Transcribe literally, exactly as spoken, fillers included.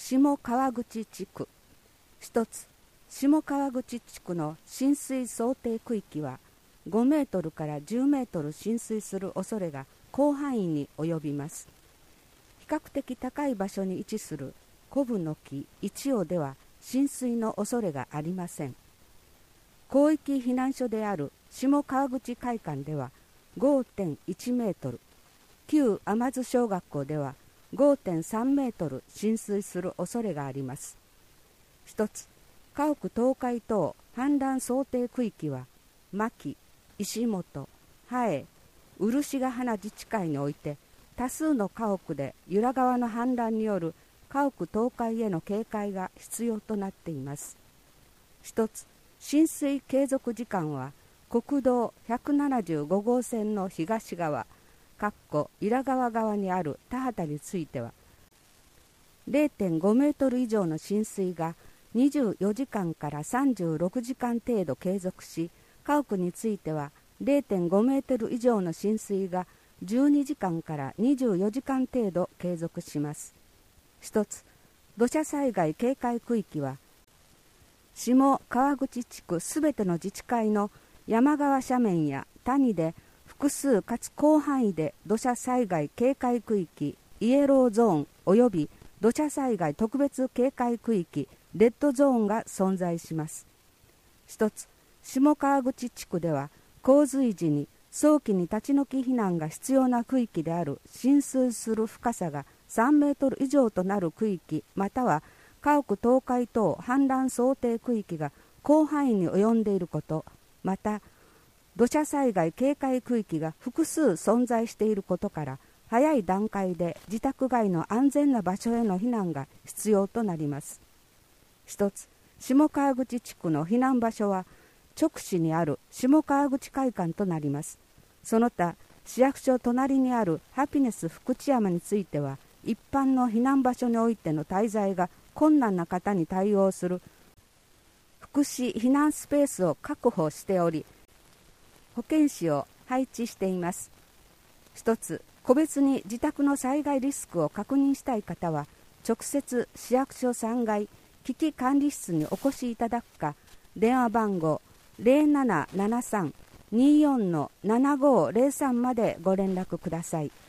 下川口地区。一つ、下川口地区の浸水想定区域はごメートルからじゅうメートル浸水する恐れが広範囲に及びます。比較的高い場所に位置する古武の木一尾では浸水の恐れがありません。広域避難所である下川口会館では ごてんいちメートル、旧甘津小学校では ごてんさんメートル浸水する恐れがあります。一つ、家屋倒壊等氾濫想定区域は牧、石本、羽江、漆ヶ鼻自治会において多数の家屋で由良川の氾濫による家屋倒壊への警戒が必要となっています。一つ、浸水継続時間は国道ひゃくななじゅうごごうせんの東側、かっこ由良川側にある田畑については れいてんごメートル以上の浸水がにじゅうよじかんからさんじゅうろくじかん程度継続し、家屋については れいてんごメートル以上の浸水がじゅうにじかんからにじゅうよじかん程度継続します。一つ、土砂災害警戒区域は下川口地区すべての自治会の山側斜面や谷で複数かつ広範囲で土砂災害警戒区域イエローゾーンおよび土砂災害特別警戒区域レッドゾーンが存在します。一つ、下川口地区では洪水時に早期に立ち退き避難が必要な区域である浸水する深さがさんメートル以上となる区域または家屋倒壊等氾濫想定区域が広範囲に及んでいること、また土砂災害警戒区域が複数存在していることから早い段階で自宅外の安全な場所への避難が必要となります。一つ、下川口地区の避難場所は直市にある下川口会館となります。その他市役所隣にあるハピネス福知山については一般の避難場所においての滞在が困難な方に対応する福祉避難スペースを確保しており、保健師を配置しています。一つ、個別に自宅の災害リスクを確認したい方は直接市役所さんがい危機管理室にお越しいただくか、電話番号 ゼロななななさん にーよん ななごーゼロさん までご連絡ください。